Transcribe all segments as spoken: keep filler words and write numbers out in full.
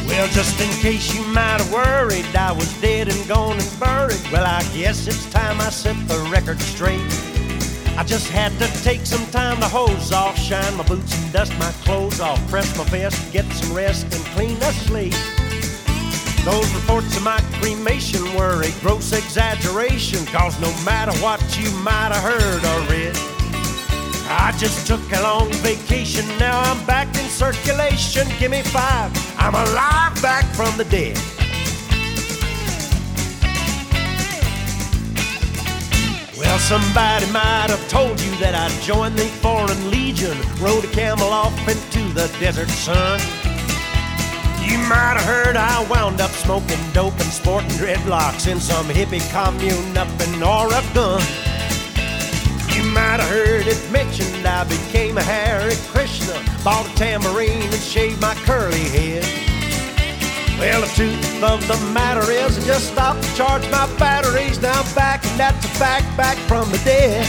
Well, just in case you might have worried I was dead and gone and buried, well, I guess it's time I set the record straight. I just had to take some time to hose off, shine my boots and dust my clothes off, press my vest, get some rest and clean the slate. Those reports of my cremation were a gross exaggeration, cause no matter what you might have heard or read, I just took a long vacation, now I'm back in circulation. Give me five, I'm alive back from the dead. Well, somebody might have told you that I joined the Foreign Legion, rode a camel off into the desert sun. You might have heard I wound up smoking dope and sporting dreadlocks in some hippie commune up in Oregon. You might have heard it mentioned I became a Hare Krishna, bought a tambourine and shaved my curly head. Well, the truth of the matter is I just stopped to charge my batteries. Now I'm back, and that's a fact, back from the dead.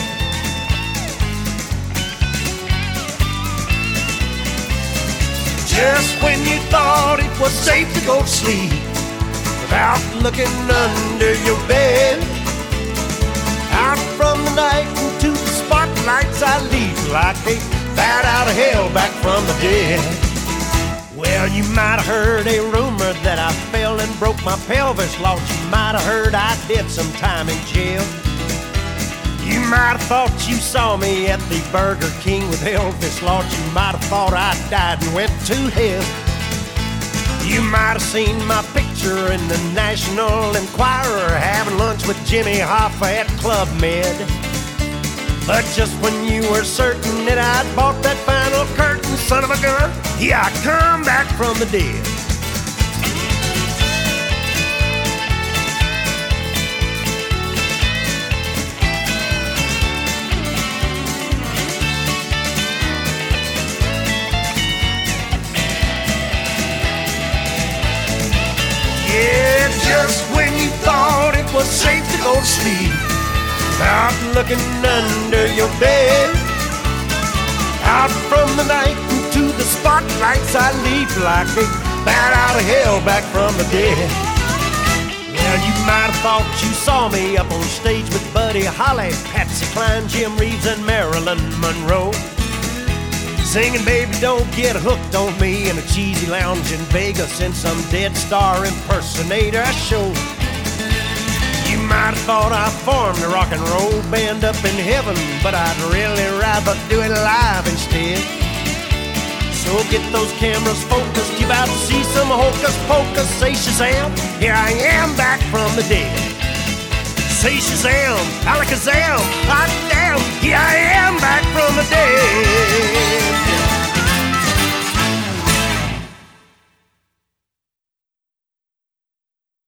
Just when you thought it was safe to go to sleep without looking under your bed, out from the night into the spotlights I leave like a bat out of hell back from the dead. Well, you might have heard a rumor that I fell and broke my pelvis. Lord, you might have heard I did some time in jail. You might have thought you saw me at the Burger King with Elvis. Lord, you might have thought I died and went to hell. You might have seen my picture in the National Enquirer, having lunch with Jimmy Hoffa at Club Med. But just when you were certain that I'd bought that final curtain, son of a gun, yeah, I come back from the dead. Yeah, just when you thought it was safe to go to sleep without looking under your bed, out from the night into the spotlights I leave like a bat out of hell back from the dead. Well, you might have thought you saw me up on stage with Buddy Holly, Patsy Cline, Jim Reeves, and Marilyn Monroe, singing "Baby Don't Get Hooked on Me" in a cheesy lounge in Vegas in some Dead Star impersonator show. You might have thought I formed a rock and roll band up in heaven, but I'd really rather do it live instead. So get those cameras focused, you about to see some hocus pocus. Say Shazam, here I am back from the dead. Say Shazam, alakazam, hot damn, here I am back from the dead.